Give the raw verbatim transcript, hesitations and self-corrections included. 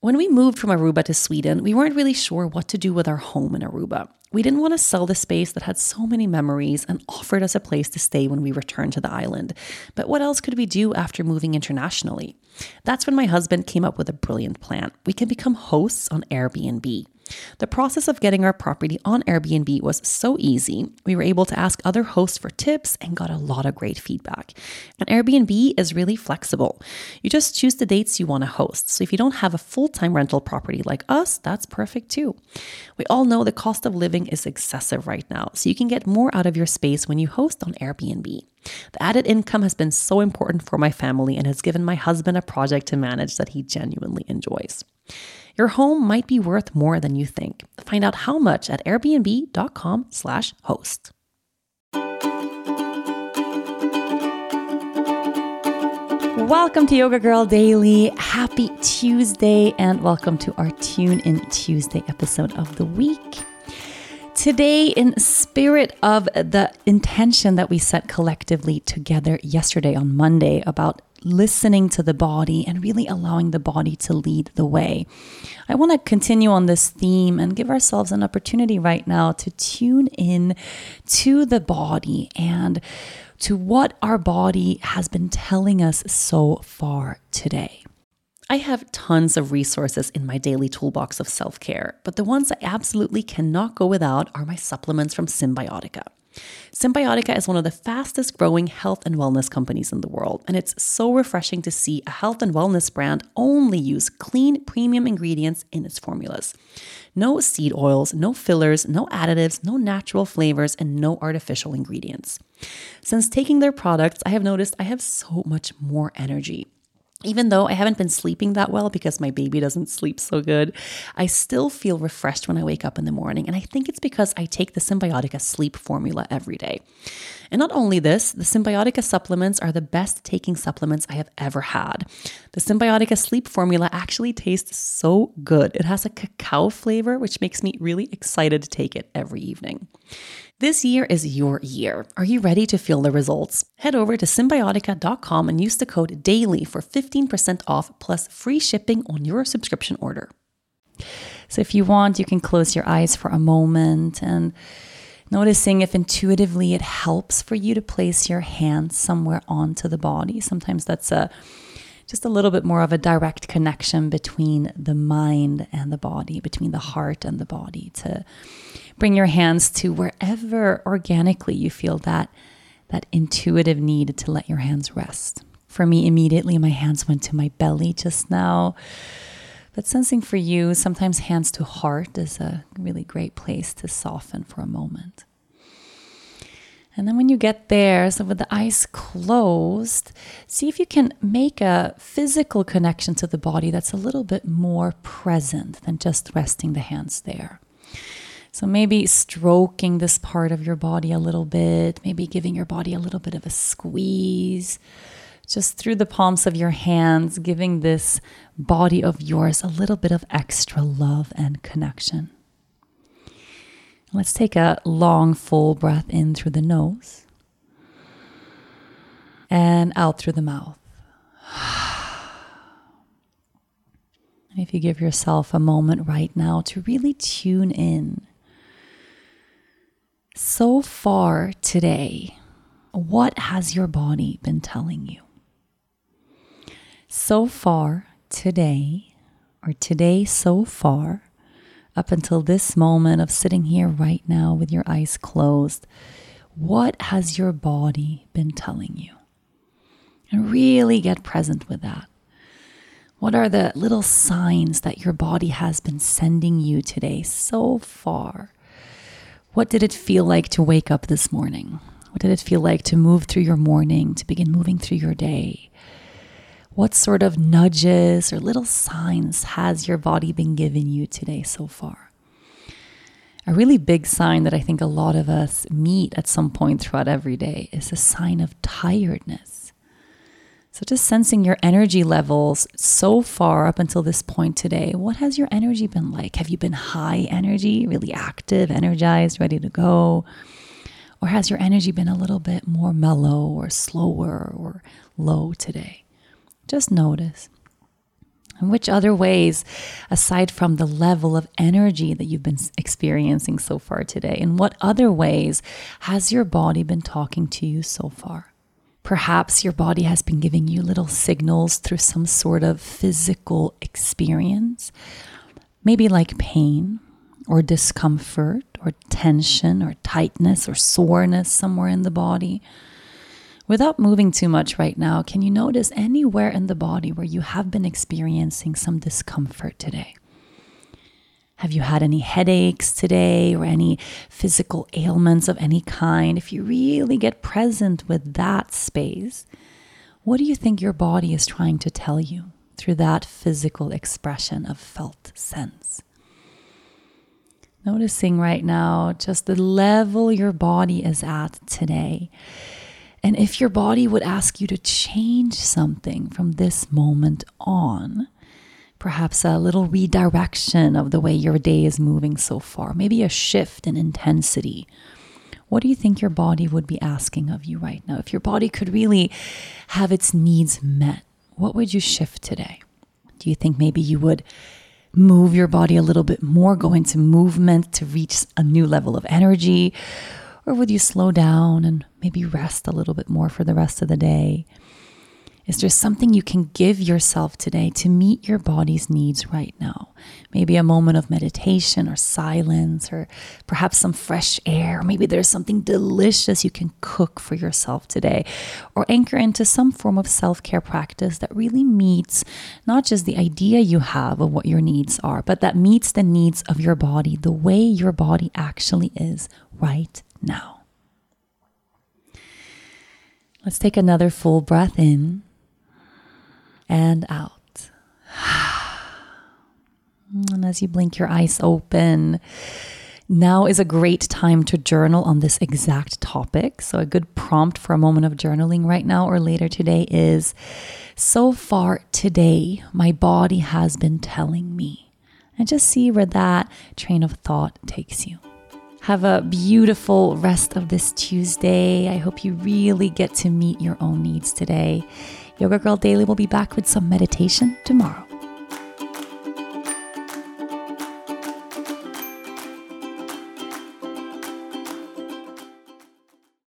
When we moved from Aruba to Sweden, we weren't really sure what to do with our home in Aruba. We didn't want to sell the space that had so many memories and offered us a place to stay when we returned to the island. But what else could we do after moving internationally? That's when my husband came up with a brilliant plan. We can become hosts on Airbnb. The process of getting our property on Airbnb was so easy. We were able to ask other hosts for tips and got a lot of great feedback. And Airbnb is really flexible. You just choose the dates you want to host. So if you don't have a full-time rental property like us, that's perfect too. We all know the cost of living is excessive right now, so you can get more out of your space when you host on Airbnb. The added income has been so important for my family and has given my husband a project to manage that he genuinely enjoys. Your home might be worth more than you think. Find out how much at airbnb.com slash host. Welcome to Yoga Girl Daily. Happy Tuesday and welcome to our Tune In Tuesday episode of the week. Today, in spirit of the intention that we set collectively together yesterday on Monday about listening to the body and really allowing the body to lead the way, I want to continue on this theme and give ourselves an opportunity right now to tune in to the body and to what our body has been telling us so far today. I have tons of resources in my daily toolbox of self-care, but the ones I absolutely cannot go without are my supplements from Cymbiotika. Cymbiotika is one of the fastest growing health and wellness companies in the world, and it's so refreshing to see a health and wellness brand only use clean, premium ingredients in its formulas. No seed oils, no fillers, no additives, no natural flavors, and no artificial ingredients. Since taking their products, I have noticed I have so much more energy. Even though I haven't been sleeping that well because my baby doesn't sleep so good, I still feel refreshed when I wake up in the morning. And I think it's because I take the Cymbiotika sleep formula every day. And not only this, the Cymbiotika supplements are the best taking supplements I have ever had. The Cymbiotika sleep formula actually tastes so good. It has a cacao flavor, which makes me really excited to take it every evening. This year is your year. Are you ready to feel the results? Head over to cymbiotika dot com and use the code DAILY for fifteen percent off plus free shipping on your subscription order. So if you want, you can close your eyes for a moment and noticing if intuitively it helps for you to place your hands somewhere onto the body. Sometimes that's a just a little bit more of a direct connection between the mind and the body, between the heart and the body, to bring your hands to wherever organically you feel that, that intuitive need to let your hands rest. For me, immediately my hands went to my belly just now. But sensing for you, sometimes hands to heart is a really great place to soften for a moment. And then when you get there, so with the eyes closed, see if you can make a physical connection to the body that's a little bit more present than just resting the hands there. So maybe stroking this part of your body a little bit, maybe giving your body a little bit of a squeeze, just through the palms of your hands, giving this body of yours a little bit of extra love and connection. Let's take a long, full breath in through the nose and out through the mouth. And if you give yourself a moment right now to really tune in. So far today, what has your body been telling you? So far today, or today so far, up until this moment of sitting here right now with your eyes closed, what has your body been telling you? And really get present with that. What are the little signs that your body has been sending you today so far? What did it feel like to wake up this morning? What did it feel like to move through your morning, to begin moving through your day? What sort of nudges or little signs has your body been giving you today so far? A really big sign that I think a lot of us meet at some point throughout every day is a sign of tiredness. So just sensing your energy levels so far up until this point today, what has your energy been like? Have you been high energy, really active, energized, ready to go? Or has your energy been a little bit more mellow or slower or low today? Just notice. And which other ways, aside from the level of energy that you've been experiencing so far today, in what other ways has your body been talking to you so far? Perhaps your body has been giving you little signals through some sort of physical experience, maybe like pain or discomfort or tension or tightness or soreness somewhere in the body. Without moving too much right now, can you notice anywhere in the body where you have been experiencing some discomfort today? Have you had any headaches today or any physical ailments of any kind? If you really get present with that space, what do you think your body is trying to tell you through that physical expression of felt sense? Noticing right now just the level your body is at today. And if your body would ask you to change something from this moment on, perhaps a little redirection of the way your day is moving so far, maybe a shift in intensity, what do you think your body would be asking of you right now? If your body could really have its needs met, what would you shift today? Do you think maybe you would move your body a little bit more, go into movement to reach a new level of energy? Or would you slow down and maybe rest a little bit more for the rest of the day? Is there something you can give yourself today to meet your body's needs right now? Maybe a moment of meditation or silence, or perhaps some fresh air. Maybe there's something delicious you can cook for yourself today, or anchor into some form of self-care practice that really meets not just the idea you have of what your needs are, but that meets the needs of your body, the way your body actually is right now. Let's take another full breath in and out. And as you blink your eyes open, now is a great time to journal on this exact topic. So a good prompt for a moment of journaling right now or later today is, so far today, my body has been telling me. And just see where that train of thought takes you. Have a beautiful rest of this Tuesday. I hope you really get to meet your own needs today. Yoga Girl Daily will be back with some meditation tomorrow.